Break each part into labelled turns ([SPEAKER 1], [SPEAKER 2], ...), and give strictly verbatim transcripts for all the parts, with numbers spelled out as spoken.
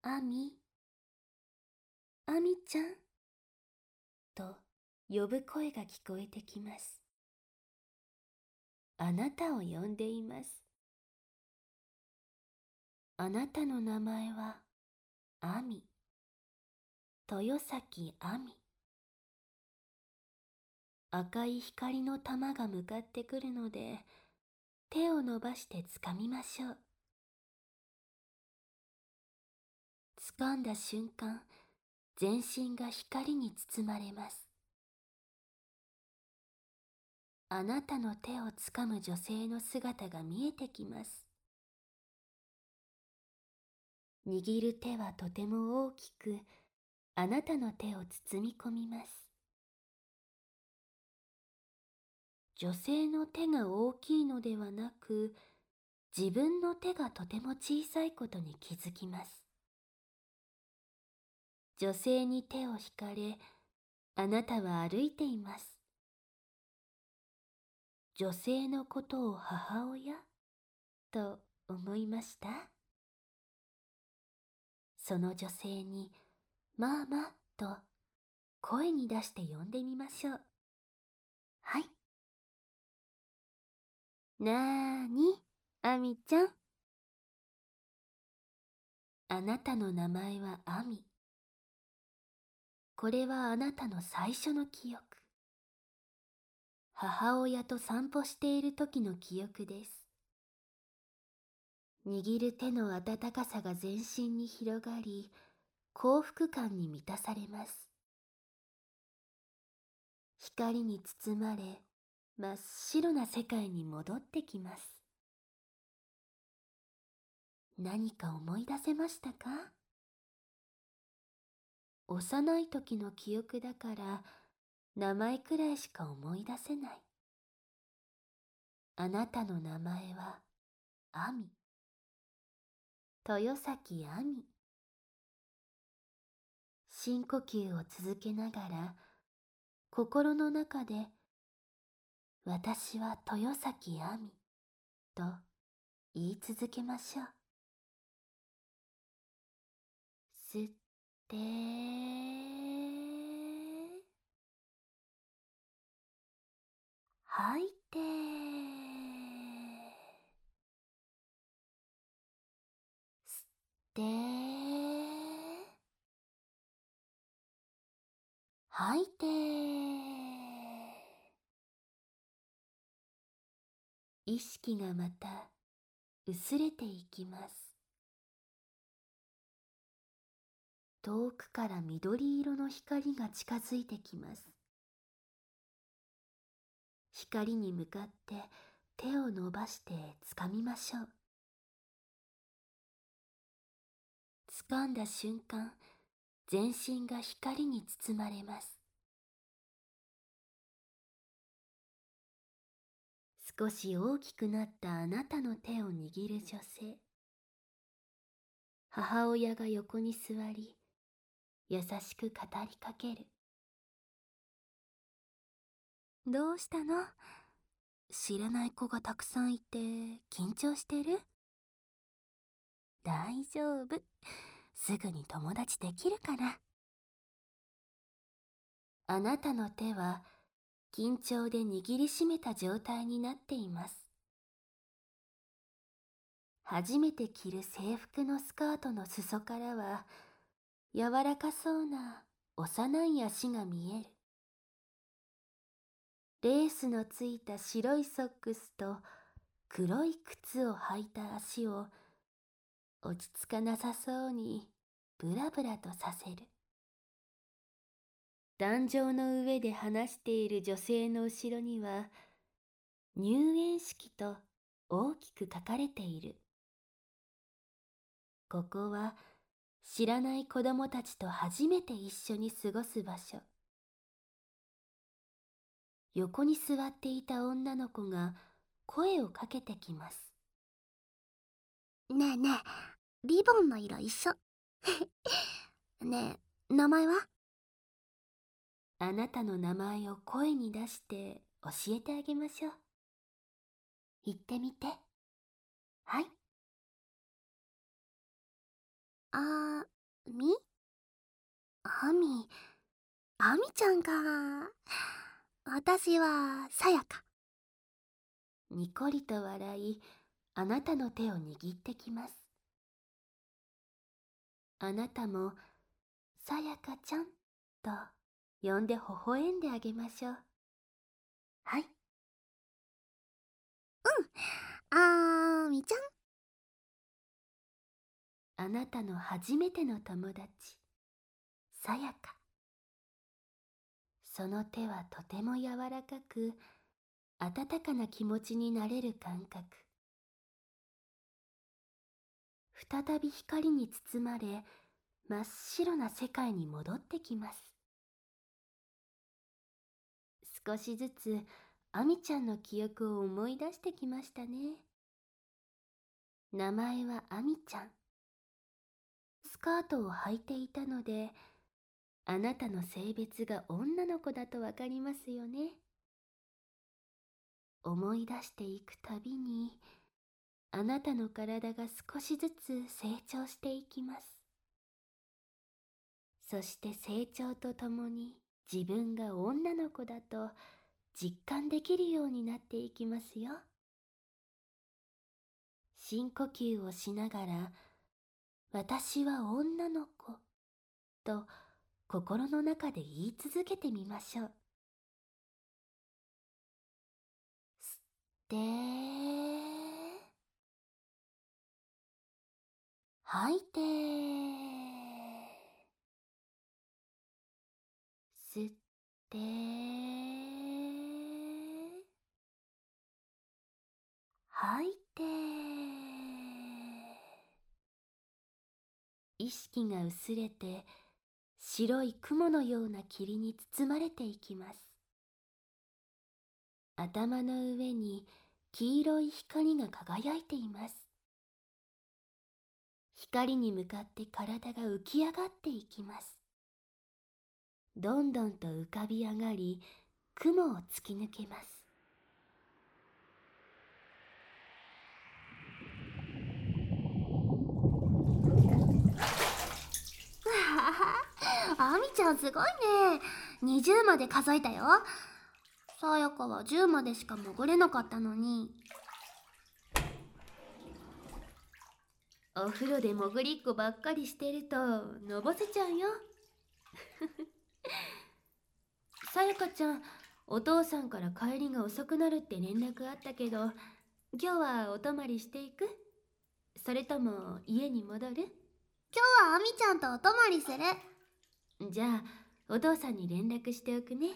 [SPEAKER 1] アミ、アミちゃんと呼ぶ声が聞こえてきます。あなたを呼んでいます。あなたの名前はアミ、豊崎アミ。赤い光の玉が向かってくるので、手を伸ばしてつかみましょう。掴んだ瞬間、全身が光に包まれます。あなたの手をつかむ女性の姿が見えてきます。握る手はとても大きく、あなたの手を包み込みます。女性の手が大きいのではなく、自分の手がとても小さいことに気づきます。女性に手を引かれ、あなたは歩いています。女性のことを母親と思いました。その女性にママと声に出して呼んでみましょう。はい。なーに、アミちゃん。あなたの名前はアミ。これはあなたの最初の記憶。母親と散歩している時の記憶です。握る手の温かさが全身に広がり、幸福感に満たされます。光に包まれ、真っ白な世界に戻ってきます。何か思い出せましたか？幼い時の記憶だから、名前くらいしか思い出せない。あなたの名前は、アミ。豊崎アミ。深呼吸を続けながら、心の中で、私は豊崎アミと言い続けましょう。吸って、吐いて、吸って、吐いて。意識がまた薄れていきます。遠くから緑色の光が近づいてきます。光に向かって手を伸ばして掴みましょう。掴んだ瞬間、全身が光に包まれます。少し大きくなったあなたの手を握る女性。母親が横に座り、優しく語りかける。どうしたの？知らない子がたくさんいて緊張してる？大丈夫。すぐに友達できるから。あなたの手は緊張で握りしめた状態になっています。初めて着る制服のスカートの裾からは柔らかそうな幼い足が見える。レースのついた白いソックスと黒い靴を履いた足を落ち着かなさそうにブラブラとさせる。壇上の上で話している女性の後ろには入園式と大きく書かれている。ここは知らない子供たちと初めて一緒に過ごす場所。横に座っていた女の子が声をかけてきます。
[SPEAKER 2] ねえねえ、リボンの色一緒。ねえ、名前は？
[SPEAKER 1] あなたの名前を声に出して教えてあげましょう。言ってみて。はい。
[SPEAKER 2] あー、 みあみ、あみちゃんか。私はさやか。
[SPEAKER 1] にこりと笑い、あなたの手を握ってきます。あなたも、さやかちゃんと呼んで微笑んであげましょう。はい。
[SPEAKER 2] あーみちゃん。
[SPEAKER 1] あなたの初めての友達、さやか。その手はとても柔らかく、温かな気持ちになれる感覚。再び光に包まれ、真っ白な世界に戻ってきます。少しずつ、あみちゃんの記憶を思い出してきましたね。名前はあみちゃん。スカートを履いていたので、あなたの性別が女の子だとわかりますよね。思い出していくたびに、あなたの体が少しずつ成長していきます。そして成長とともに自分が女の子だと実感できるようになっていきますよ。深呼吸をしながら、私は女の子と心の中で言い続けてみましょう。吸って吐いて吸って吐いて。意識が薄れて白い雲のような霧に包まれていきます。頭の上に黄色い光が輝いています。光に向かって体が浮き上がっていきます。どんどんと浮かび上がり、雲を突き抜けます。
[SPEAKER 2] あみちゃんすごいね。にじゅうまで数えたよ。さやかはじゅうまでしか潜れなかったのに。
[SPEAKER 1] お風呂で潜りっこばっかりしてるとのぼせちゃうよ。さやかちゃん、お父さんから帰りが遅くなるって連絡あったけど、今日はお泊まりしていく？それとも家に戻る？
[SPEAKER 2] 今日はあみちゃんとお泊まりする。
[SPEAKER 1] じゃあお父さんに連絡しておくね。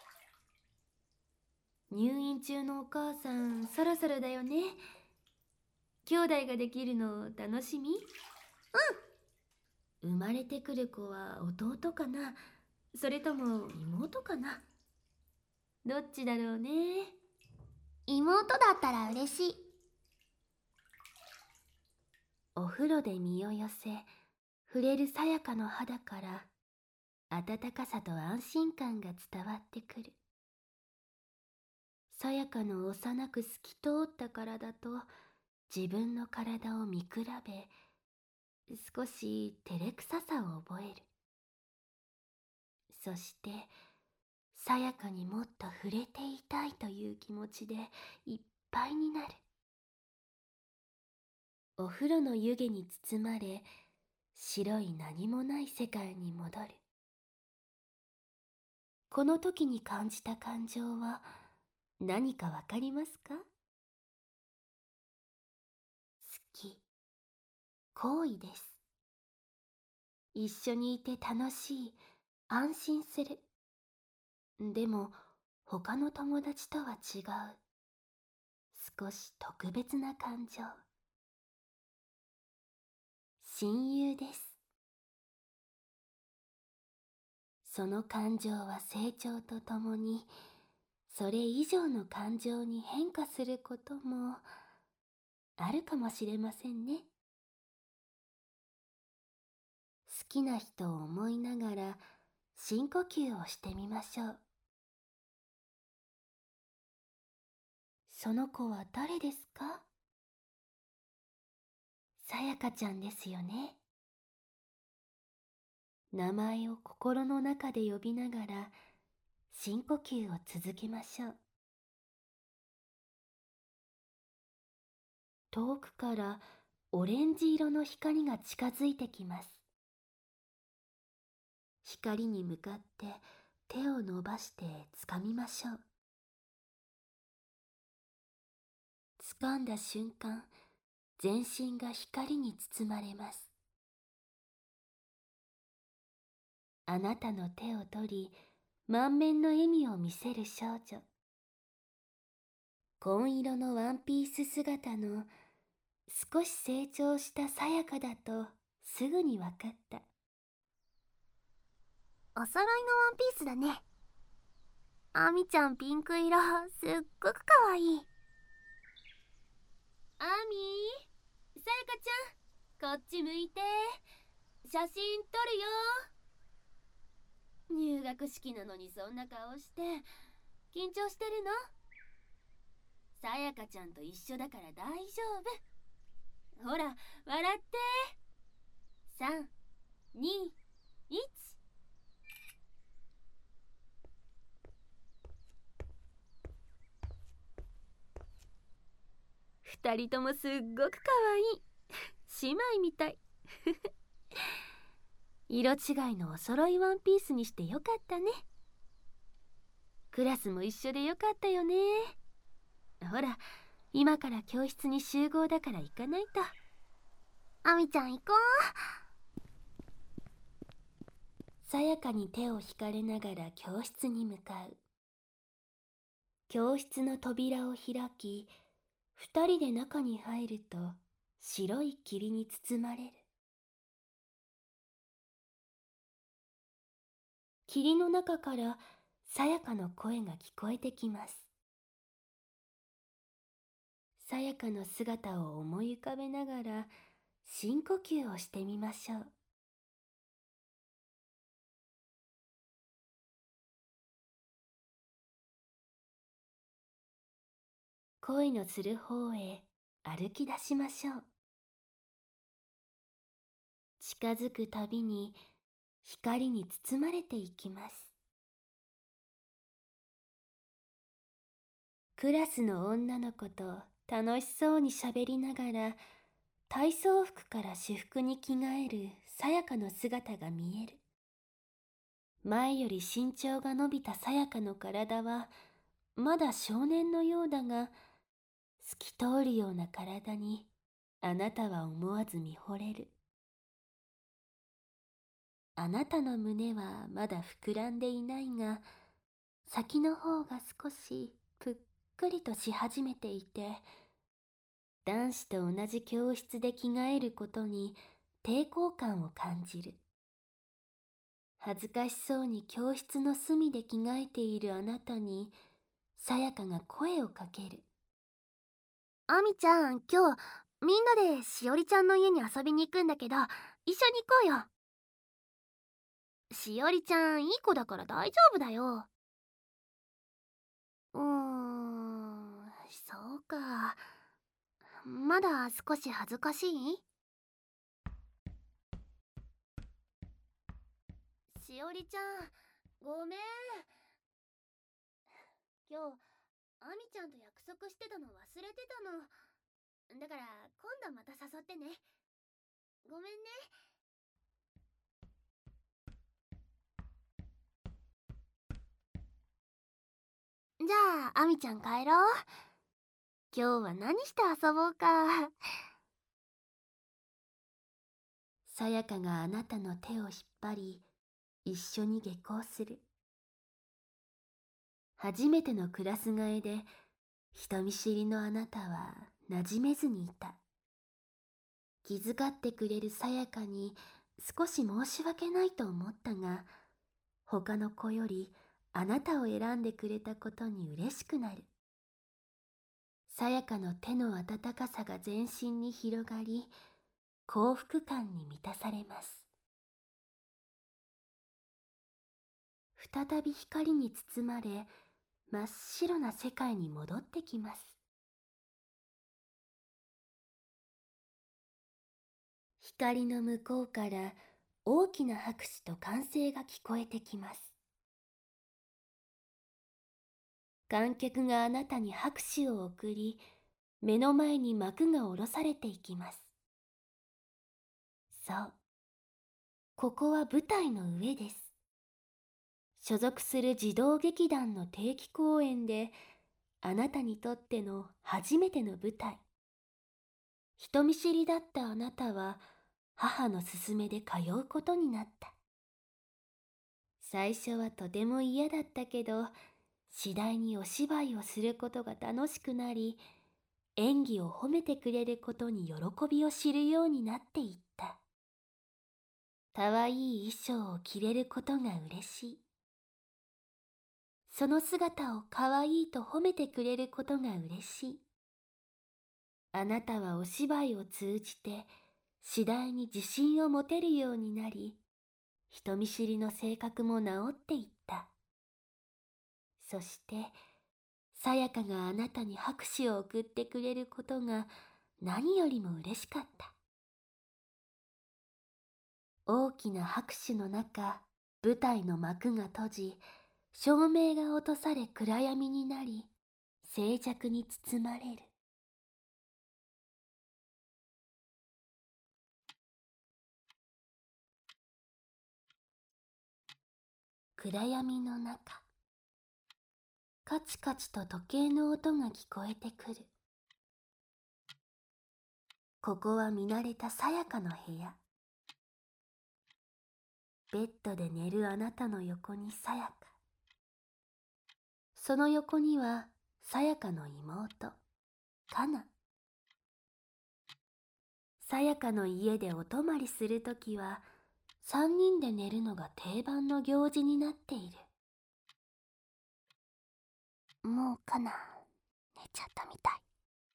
[SPEAKER 1] 入院中のお母さん、そろそろだよね。兄弟ができるの楽しみ？うん。生まれてくる子は弟かな、それとも妹かな。どっちだろうね。
[SPEAKER 2] 妹だったら嬉しい。
[SPEAKER 1] お風呂で身を寄せ、触れるさやかの肌から温かさと安心感が伝わってくる。さやかの幼く透き通った体と自分の体を見比べ、少し照れくささを覚える。そしてさやかにもっと触れていたいという気持ちでいっぱいになる。お風呂の湯気に包まれ、白い何もない世界に戻る。この時に感じた感情は何かわかりますか？好き、好意です。一緒にいて楽しい、安心する。でも他の友達とは違う、少し特別な感情。親友です。その感情は成長とともにそれ以上の感情に変化することもあるかもしれませんね。好きな人を思いながら深呼吸をしてみましょう。その子は誰ですか？さやかちゃんですよね。 名前を心の中で呼びながら深呼吸を続けましょう。遠くからオレンジ色の光が近づいてきます。光に向かって手を伸ばして掴みましょう。掴んだ瞬間、全身が光に包まれます。あなたの手を取り、満面の笑みを見せる少女。紺色のワンピース姿の少し成長したさやかだとすぐに分かった。
[SPEAKER 2] お揃いのワンピースだね。あみちゃんピンク色、すっごくかわいい。
[SPEAKER 1] あみ、さやかちゃん、こっち向いて。写真撮るよ。入学式なのにそんな顔して緊張してるの？さやかちゃんと一緒だから大丈夫。ほら、笑って。さん、に、いち。二人ともすっごくかわいい。姉妹みたい。色違いのお揃いワンピースにしてよかったね。クラスも一緒でよかったよね。ほら、今から教室に集合だから行かないと。
[SPEAKER 2] あみちゃん行こ
[SPEAKER 1] う。さやかに手を引かれながら教室に向かう。教室の扉を開き、二人で中に入ると白い霧に包まれる。霧の中からさやかの声が聞こえてきます。さやかの姿を思い浮かべながら深呼吸をしてみましょう。恋のする方へ歩き出しましょう。近づくたびに光に包まれていきます。クラスの女の子と楽しそうにしゃべりながら体操服から私服に着替えるさやかの姿が見える。前より身長が伸びたさやかの体はまだ少年のようだが、透き通るような体にあなたは思わず見惚れる。あなたの胸はまだ膨らんでいないが、先の方が少しぷっくりとし始めていて、男子と同じ教室で着替えることに抵抗感を感じる。恥ずかしそうに教室の隅で着替えているあなたに、さやかが声をかける。
[SPEAKER 2] う。あみちゃん、今日みんなでしおりちゃんの家に遊びに行くんだけど、一緒に行こうよ。しおりちゃんいい子だから大丈夫だよ。うーん、そうか。まだ少し恥ずかしい？しおりちゃん、ごめん。今日あみちゃんと約束してたの忘れてたの。だから今度また誘ってね。ごめんね。じゃああみちゃん帰ろう。今日は何して遊ぼうか。
[SPEAKER 1] さやかがあなたの手を引っ張り、一緒に下校する。初めてのクラス替えで人見知りのあなたは馴染めずにいた。気遣ってくれるさやかに少し申し訳ないと思ったが、他の子よりあなたを選んでくれたことに嬉しくなる。さやかの手の温かさが全身に広がり、幸福感に満たされます。再び光に包まれ、真っ白な世界に戻ってきます。光の向こうから大きな拍手と歓声が聞こえてきます。観客があなたに拍手を送り、目の前に幕が下ろされていきます。そう、ここは舞台の上です。所属する児童劇団の定期公演で、あなたにとっての初めての舞台。人見知りだったあなたは、母の勧めで通うことになった。最初はとても嫌だったけど、次第にお芝居をすることが楽しくなり、演技を褒めてくれることに喜びを知るようになっていった。かわいい衣装を着れることが嬉しい。その姿をかわいいと褒めてくれることが嬉しい。あなたはお芝居を通じて次第に自信を持てるようになり、人見知りの性格も治っていった。そして、さやかがあなたに拍手を送ってくれることが何よりも嬉しかった。大きな拍手の中、舞台の幕が閉じ、照明が落とされ暗闇になり、静寂に包まれる。暗闇の中、カチカチと時計の音が聞こえてくる。ここは見慣れたさやかの部屋。ベッドで寝るあなたの横にさやか。その横にはさやかの妹、かな。さやかの家でお泊まりするときは、三人で寝るのが定番の行事になっている。
[SPEAKER 2] もうかな、寝ちゃったみたい。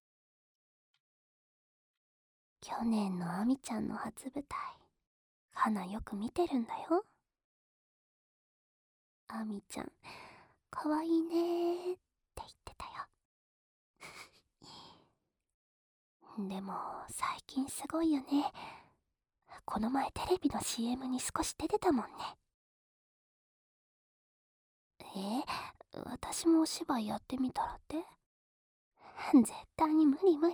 [SPEAKER 2] 去年のあみちゃんの初舞台、かなよく見てるんだよ。あみちゃん、かわいいねーって言ってたよ。でも最近すごいよね。この前テレビの シーエム に少し出てたもんね。え、私もお芝居やってみたらって？絶対に無理無理。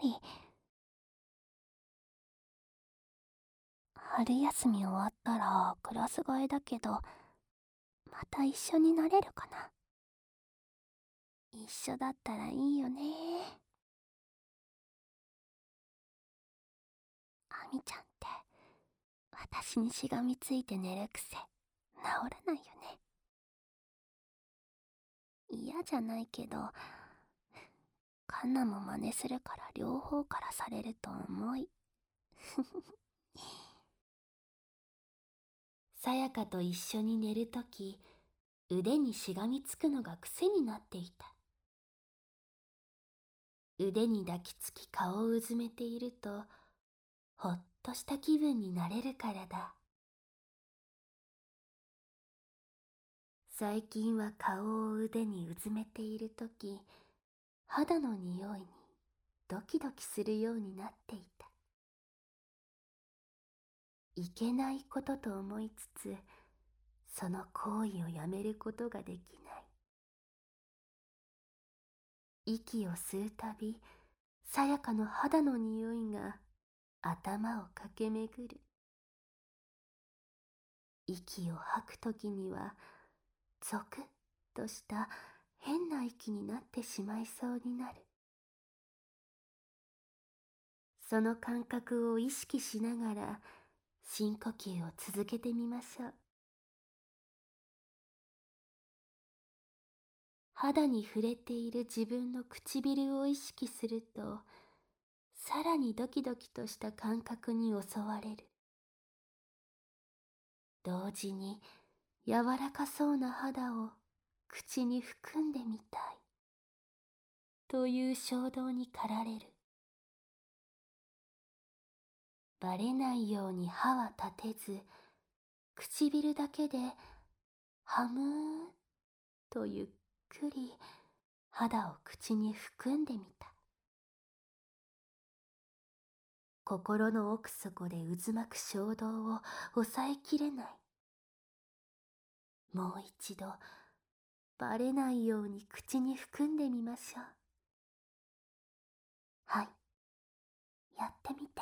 [SPEAKER 2] 春休み終わったらクラス替えだけど、また一緒になれるかな。一緒だったらいいよね。あみちゃんって私にしがみついて寝るくせ治らないよね。嫌じゃないけど、カンナも真似するから両方からされると思い。
[SPEAKER 1] さやかと一緒に寝るとき、腕にしがみつくのが癖になっていた。腕に抱きつき顔をうずめていると、ほっとした気分になれるからだ。最近は顔を腕にうずめているとき、肌の匂いにドキドキするようになっていた。いけないことと思いつつ、その行為をやめることができない。息を吸うたび、さやかの肌の匂いが頭を駆け巡る。息を吐くときには、ゾクッとした変な息になってしまいそうになる。その感覚を意識しながら深呼吸を続けてみましょう。肌に触れている自分の唇を意識すると、さらにドキドキとした感覚に襲われる。同時に柔らかそうな肌を口に含んでみたいという衝動に駆られる。バレないように歯は立てず、唇だけでハムーとゆっくり肌を口に含んでみた。 心の奥底で渦巻く衝動を抑えきれない。もう一度、バレないように口に含んでみましょう。はい、やってみて。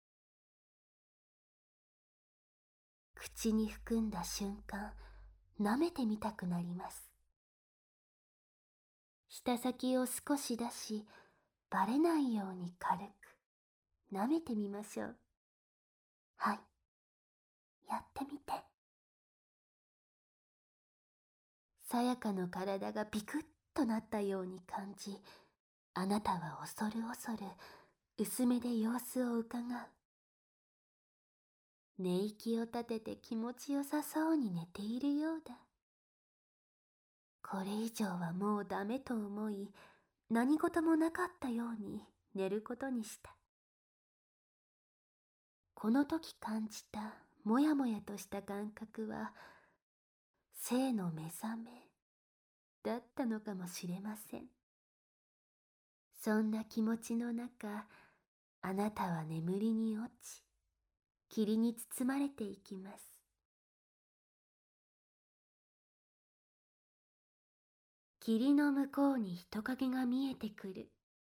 [SPEAKER 1] 口に含んだ瞬間、舐めてみたくなります。舌先を少し出し、バレないように軽く舐めてみましょう。はい、やってみて。さやかの体がビクッとなったように感じ、あなたは恐る恐る薄めで様子をうかがう。寝息を立てて気持ちよさそうに寝ているようだ。これ以上はもうダメと思い、何事もなかったように寝ることにした。この時感じたもやもやとした感覚は、性の目覚めだったのかもしれません。そんな気持ちの中、あなたは眠りに落ち、霧に包まれていきます。霧の向こうに人影が見えてくる。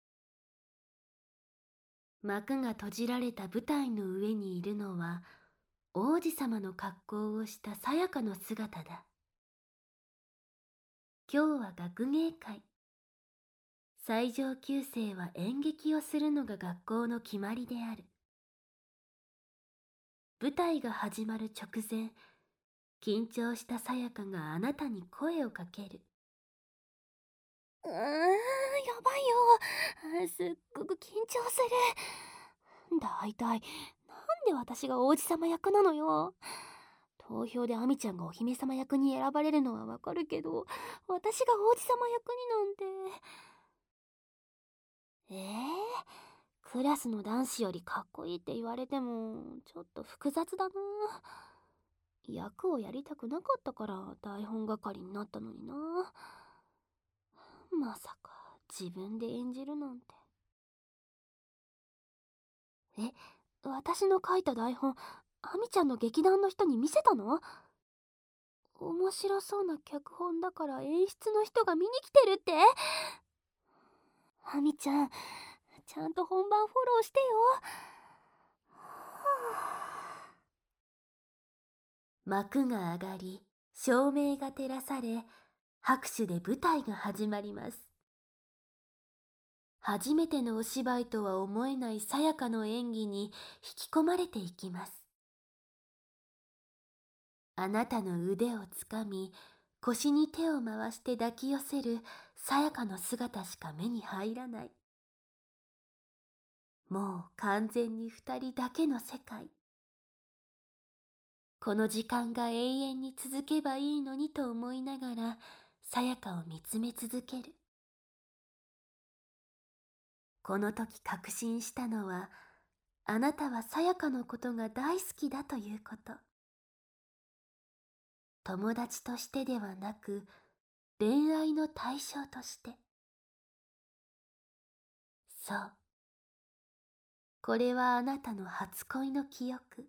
[SPEAKER 1] 幕が閉じられた舞台の上にいるのは、王子様の格好をしたさやかの姿だ。今日は学芸会。最上級生は演劇をするのが学校の決まりである。舞台が始まる直前、緊張したさやかがあなたに声をかける。
[SPEAKER 2] うーん、やばいよ。すっごく緊張する。だいたい、なんで私が王子様役なのよ。投票でアミちゃんがお姫様役に選ばれるのはわかるけど、私が王子様役になんて。えー、クラスの男子よりかっこいいって言われても、ちょっと複雑だな。役をやりたくなかったから台本係になったのにな。まさか自分で演じるなんて。え、私の書いた台本、アミちゃんの劇団の人に見せたの？面白そうな脚本だから演出の人が見に来てるって？アミちゃん、ちゃんと本番フォローしてよ。
[SPEAKER 1] 幕が上がり、照明が照らされ、拍手で舞台が始まります。初めてのお芝居とは思えないさやかの演技に引き込まれていきます。あなたの腕をつかみ、腰に手を回して抱き寄せるさやかの姿しか目に入らない。もう完全に二人だけの世界。この時間が永遠に続けばいいのにと思いながら、さやかを見つめ続ける。この時確信したのは、あなたはさやかのことが大好きだということ。友達としてではなく、恋愛の対象として。そう。これはあなたの初恋の記憶。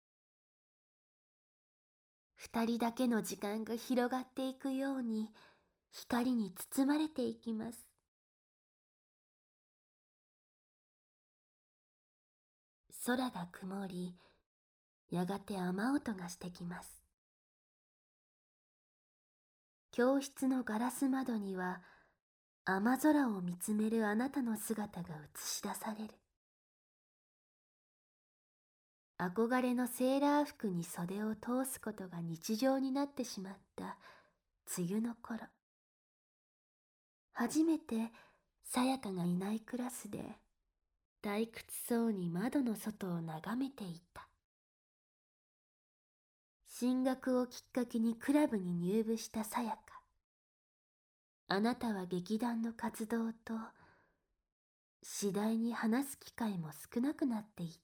[SPEAKER 1] 二人だけの時間が広がっていくように、光に包まれていきます。空が曇り、やがて雨音がしてきます。教室のガラス窓には、雨空を見つめるあなたの姿が映し出される。憧れのセーラー服に袖を通すことが日常になってしまった梅雨の頃。初めてさやかがいないクラスで、退屈そうに窓の外を眺めていた。進学をきっかけにクラブに入部したさやか。あなたは劇団の活動と、次第に話す機会も少なくなっていった。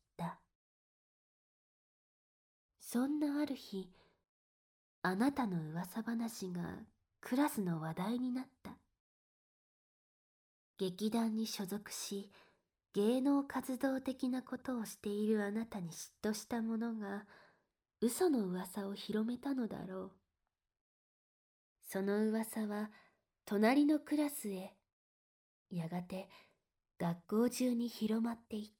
[SPEAKER 1] そんなある日、あなたの噂話がクラスの話題になった。劇団に所属し、 芸能活動的なことをしているあなたに嫉妬した者が嘘の噂を広めたのだろう。その噂は隣のクラスへ、やがて学校中に広まっていった。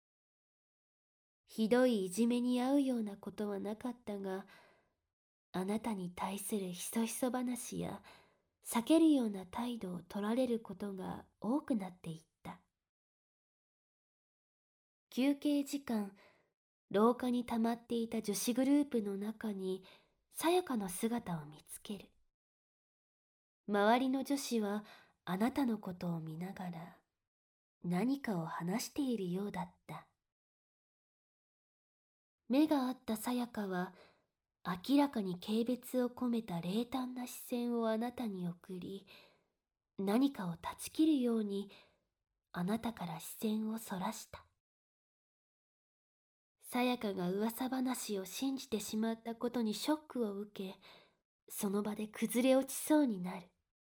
[SPEAKER 1] ひどいいじめに遭うようなことはなかったが、あなたに対するひそひそ話や避けるような態度を取られることが多くなっていった。休憩時間、廊下に溜まっていた女子グループの中にさやかの姿を見つける。周りの女子はあなたのことを見ながら何かを話しているようだった。目が合ったさやかは明らかに軽蔑を込めた冷淡な視線をあなたに送り、何かを断ち切るようにあなたから視線をそらした。さやかが噂話を信じてしまったことにショックを受け、その場で崩れ落ちそうになる。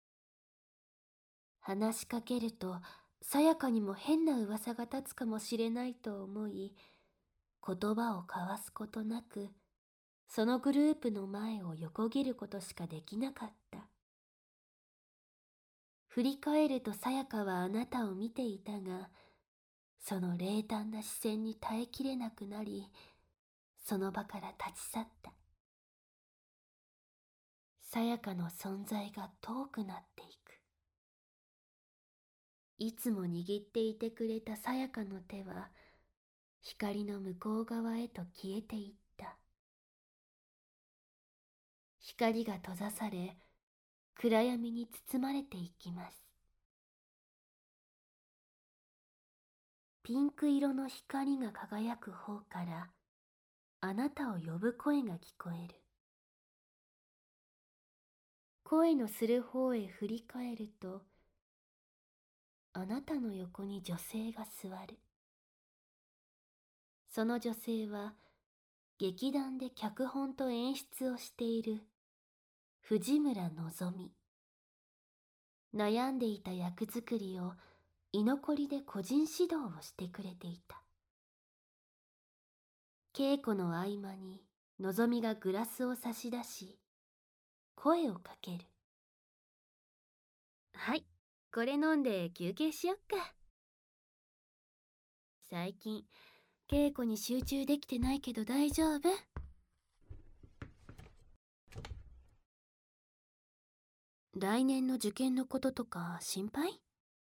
[SPEAKER 1] 話しかけるとさやかにも変な噂が立つかもしれないと思い、言葉を交わすことなくそのグループの前を横切ることしかできなかった。振り返るとさやかはあなたを見ていたが、その冷淡な視線に耐えきれなくなり、その場から立ち去った。さやかの存在が遠くなっていく。いつも握っていてくれたさやかの手は光の向こう側へと消えていった。光が閉ざされ、暗闇に包まれていきます。ピンク色の光が輝く方からあなたを呼ぶ声が聞こえる。声のする方へ振り返ると、あなたの横に女性が座る。その女性は劇団で脚本と演出をしている藤村のぞみ。悩んでいた役作りを居残りで個人指導をしてくれていた。稽古の合間にのぞみがグラスを差し出し、声をかける。はい、これ飲んで休憩しよっか。最近稽古に集中できてないけど大丈夫？来年の受験のこととか心配？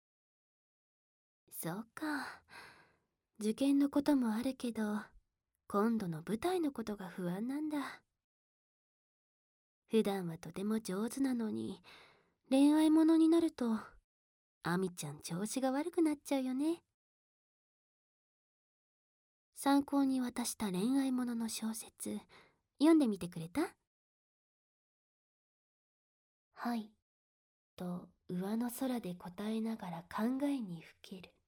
[SPEAKER 1] そうか。受験のこともあるけど、今度の舞台のことが不安なんだ。普段はとても上手なのに、恋愛ものになるとアミちゃん調子が悪くなっちゃうよね。参考に渡した恋愛ものの小説読んでみてくれた？はいと上の空で答えながら考えにふける。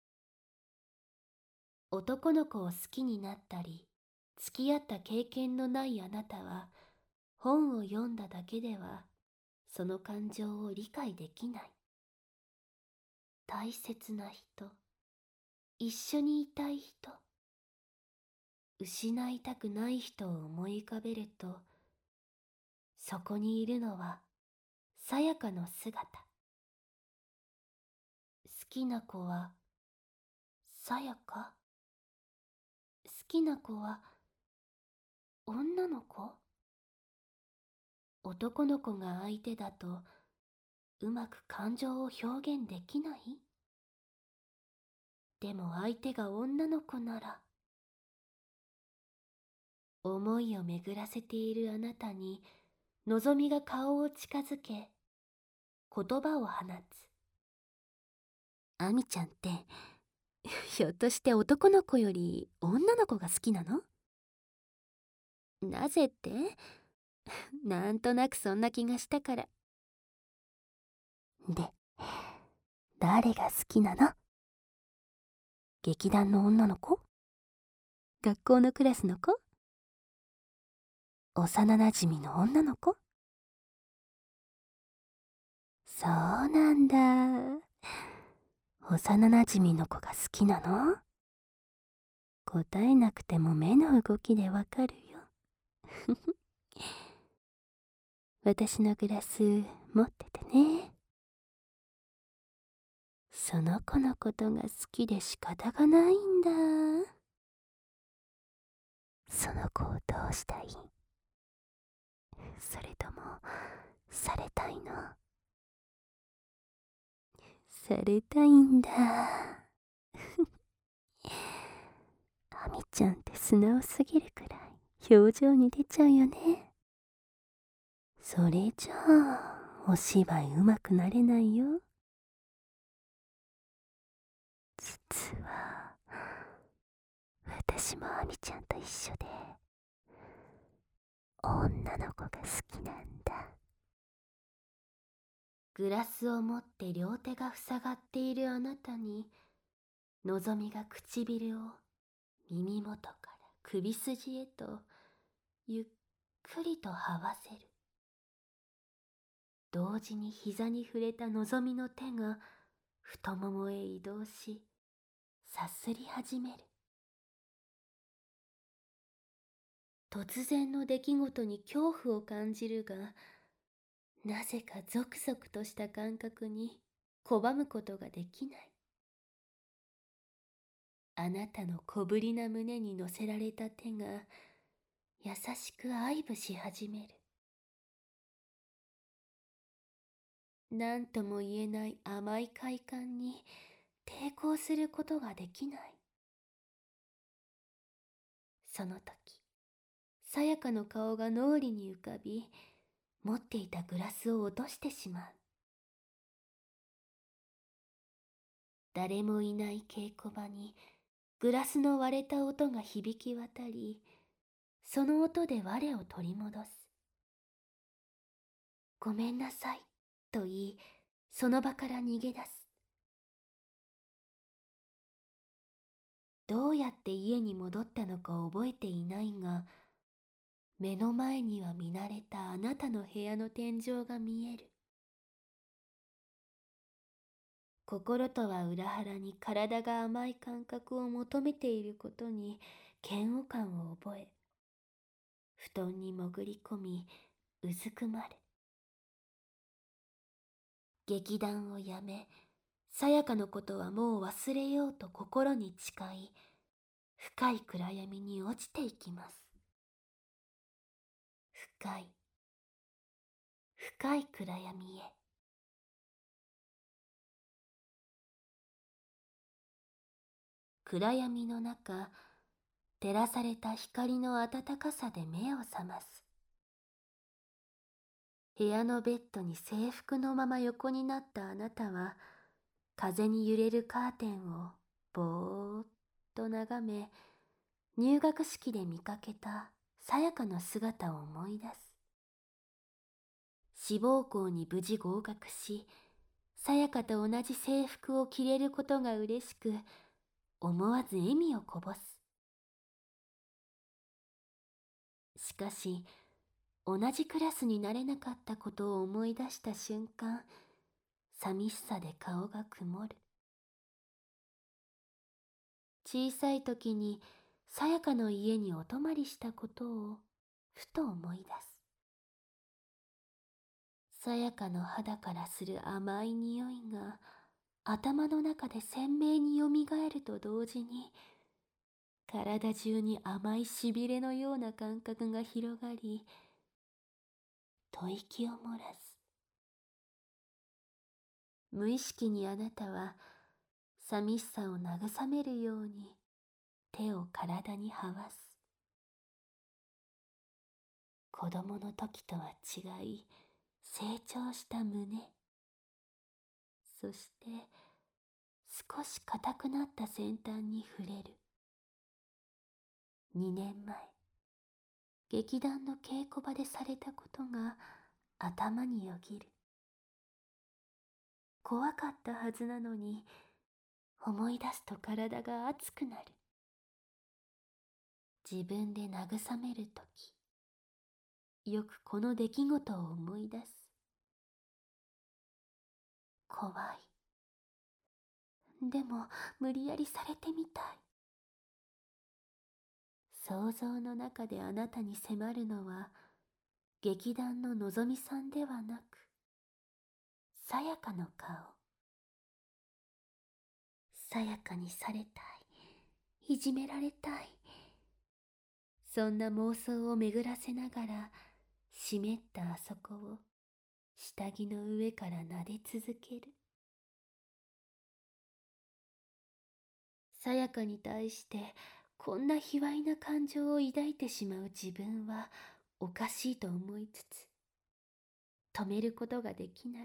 [SPEAKER 1] 男の子を好きになったり付き合った経験のないあなたは、本を読んだだけではその感情を理解できない。大切な人、一緒にいたい人、失いたくない人を思い浮かべると、そこにいるのはさやかの姿。好きな子はさやか？好きな子は女の子？男の子が相手だとうまく感情を表現できない？でも相手が女の子なら。思いを巡らせているあなたにのぞみが顔を近づけ、言葉を放つ。アミちゃんってひょっとして男の子より女の子が好きなの？なぜって？なんとなくそんな気がしたから。で、誰が好きなの？劇団の女の子？学校のクラスの子？幼なじみの女の子？そうなんだ。
[SPEAKER 2] 幼なじみの子が好きなの？答えなくても目の動きでわかるよ。私のグラス持っててね。その子のことが好きで仕方がないんだ。その子をどうしたい？それともされたいの？されたいんだ。アミちゃんって素直すぎるくらい表情に出ちゃうよね。それじゃあお芝居うまくなれないよ。実は私もアミちゃんと一緒で女の子が好きなんだ。
[SPEAKER 1] グラスを持って両手が塞がっているあなたに、のぞみが唇を耳元から首筋へとゆっくりと這わせる。同時に膝に触れたのぞみの手が太ももへ移動し、さすり始める。突然の出来事に恐怖を感じるが、なぜかゾクゾクとした感覚に拒むことができない。あなたの小ぶりな胸に乗せられた手が優しく愛撫し始める。何とも言えない甘い快感に抵抗することができない。その時、さやかの顔が脳裏に浮かび、持っていたグラスを落としてしまう。誰もいない稽古場にグラスの割れた音が響き渡り、その音で我を取り戻す。ごめんなさいと言い、その場から逃げ出す。どうやって家に戻ったのか覚えていないが、目の前には見慣れたあなたの部屋の天井が見える。心とは裏腹に体が甘い感覚を求めていることに嫌悪感を覚え、布団に潜り込みうずくまる。劇団をやめ、さやかのことはもう忘れようと心に誓い、深い暗闇に落ちていきます。深い深い暗闇へ。暗闇の中、照らされた光の暖かさで目を覚ます。部屋のベッドに制服のまま横になったあなたは、風に揺れるカーテンをぼーっと眺め、入学式で見かけたさやかの姿を思い出す。志望校に無事合格し、さやかと同じ制服を着れることが嬉しく、思わず笑みをこぼす。しかし、同じクラスになれなかったことを思い出した瞬間、寂しさで顔が曇る。小さい時にさやかの家にお泊まりしたことをふと思い出す。さやかの肌からする甘い匂いが頭の中で鮮明によみがえると同時に、体中に甘いしびれのような感覚が広がり、吐息を漏らす。無意識にあなたは寂しさを慰めるように手を体に這わす。子供の時とは違い成長した胸、そして少し硬くなった先端に触れる。にねんまえ、劇団の稽古場でされたことが頭によぎる。怖かったはずなのに、思い出すと体が熱くなる。自分で慰めるとき、よくこの出来事を思い出す。怖い。 でも無理やりされてみたい。想像の中であなたに迫るのは劇団ののぞみさんではなく、さやかの顔。さやかにされたい、いじめられたい、そんな妄想を巡らせながら、湿ったあそこを下着の上から撫で続ける。さやかに対してこんな卑猥な感情を抱いてしまう自分はおかしいと思いつつ、止めることができない。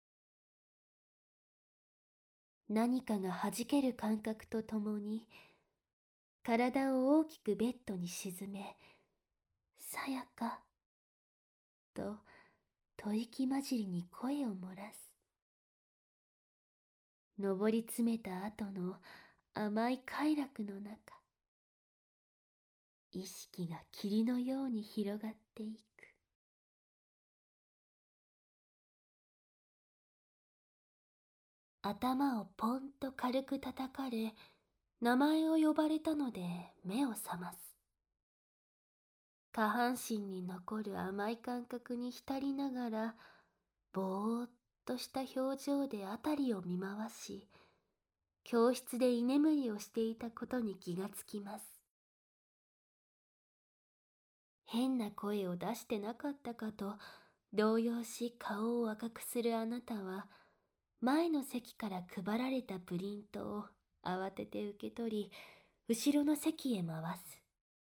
[SPEAKER 1] 何かがはじける感覚とともに、体を大きくベッドに沈め、さやか、と吐息混じりに声を漏らす。上り詰めた後の甘い快楽の中、意識が霧のように広がっていく。頭をポンと軽く叩かれ、名前を呼ばれたので目を覚ます。下半身に残る甘い感覚に浸りながら、ぼーっとした表情で辺りを見回し、教室で居眠りをしていたことに気がつきます。変な声を出してなかったかと動揺し顔を赤くするあなたは、前の席から配られたプリントを慌てて受け取り、後ろの席へ回す。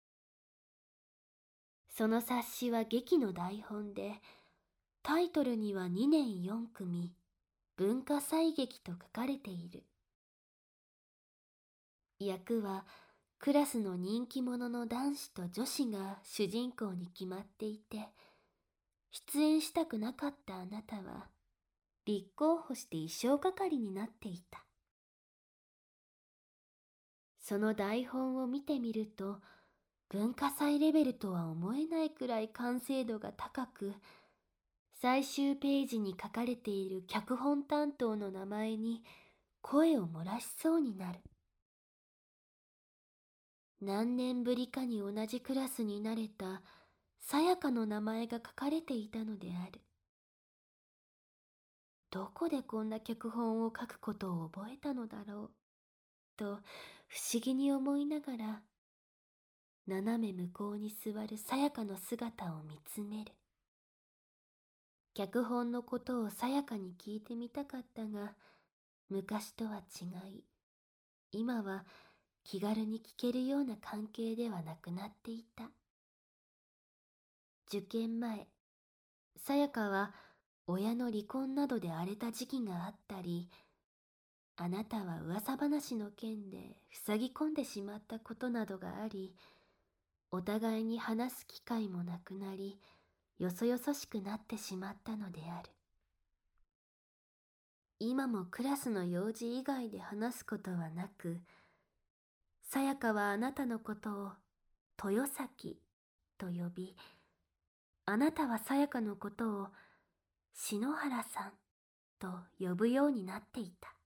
[SPEAKER 1] その冊子は劇の台本で、タイトルにはにねんよんくみ文化祭劇と書かれている。役はクラスの人気者の男子と女子が主人公に決まっていて、出演したくなかったあなたは立候補して衣装係になっていた。その台本を見てみると、文化祭レベルとは思えないくらい完成度が高く、最終ページに書かれている脚本担当の名前に声を漏らしそうになる。何年ぶりかに同じクラスになれたさやかの名前が書かれていたのである。どこでこんな脚本を書くことを覚えたのだろうと不思議に思いながら、斜め向こうに座るさやかの姿を見つめる。脚本のことをさやかに聞いてみたかったが、昔とは違い、今は気軽に聞けるような関係ではなくなっていた。受験前、さやかは親の離婚などで荒れた時期があったり、あなたは噂話の件で塞ぎ込んでしまったことなどがあり、お互いに話す機会もなくなり、よそよそしくなってしまったのである。今もクラスの用事以外で話すことはなく、さやかはあなたのことを豊崎と呼び、あなたはさやかのことを篠原さんと呼ぶようになっていた。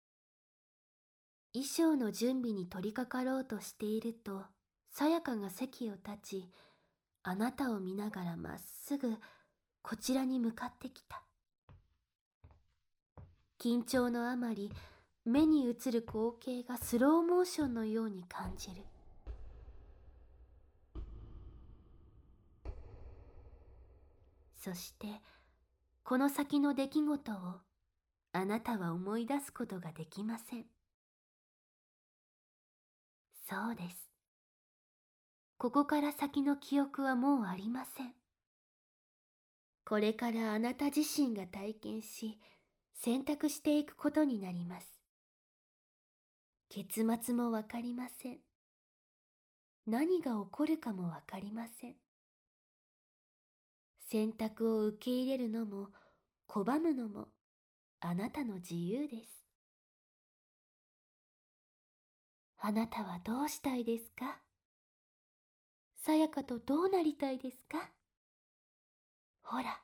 [SPEAKER 1] 衣装の準備に取り掛かろうとしていると、さやかが席を立ち、あなたを見ながらまっすぐこちらに向かってきた。緊張のあまり、目に映る光景がスローモーションのように感じる。そしてこの先の出来事をあなたは思い出すことができません。そうです。ここから先の記憶はもうありません。これからあなた自身が体験し、選択していくことになります。結末もわかりません。何が起こるかもわかりません。選択を受け入れるのも拒むのもあなたの自由です。あなたはどうしたいですか？さやかとどうなりたいですか？ほら、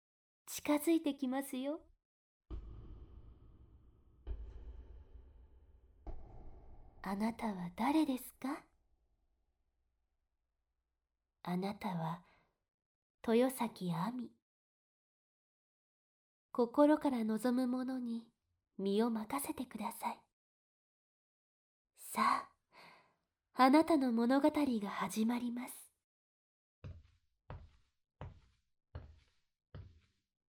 [SPEAKER 1] 近づいてきますよ。 あなたは誰ですか？あなたは豊崎亜美。心から望むものに身を任せてください。さあ、あなたの物語が始まります。